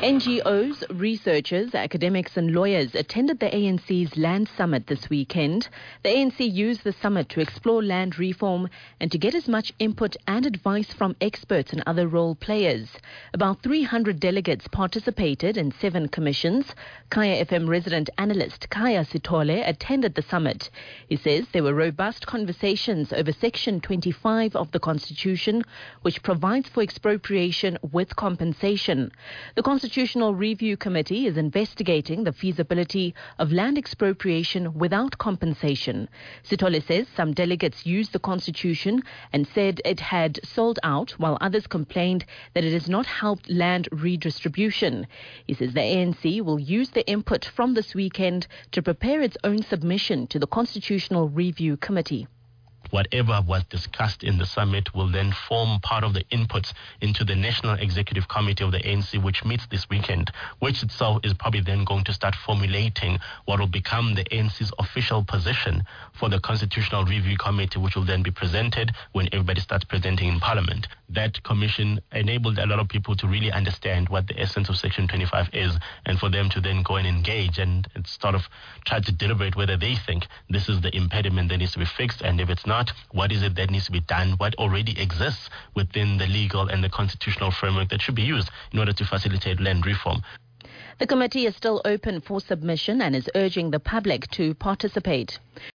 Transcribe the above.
NGOs, researchers, academics and lawyers attended the ANC's Land Summit this weekend. The ANC used the summit to explore land reform and to get as much input and advice from experts and other role players. About 300 delegates participated in 7 commissions. Kaya FM resident analyst Kaya Sithole attended the summit. He says there were robust conversations over Section 25 of the Constitution, which provides for expropriation with compensation. The Constitutional Review Committee is investigating the feasibility of land expropriation without compensation. Sithole says some delegates used the Constitution and said it had sold out, while others complained that it has not helped land redistribution. He says the ANC will use the input from this weekend to prepare its own submission to the Constitutional Review Committee. Whatever was discussed in the summit will then form part of the inputs into the National Executive Committee of the ANC, which meets this weekend, which itself is probably then going to start formulating what will become the ANC's official position for the Constitutional Review Committee, which will then be presented when everybody starts presenting in Parliament. That commission enabled a lot of people to really understand what the essence of Section 25 is, and for them to then go and engage and sort of try to deliberate whether they think this is the impediment that needs to be fixed, and if it's not, what is it that needs to be done, what already exists within the legal and the constitutional framework that should be used in order to facilitate land reform. The committee is still open for submission and is urging the public to participate.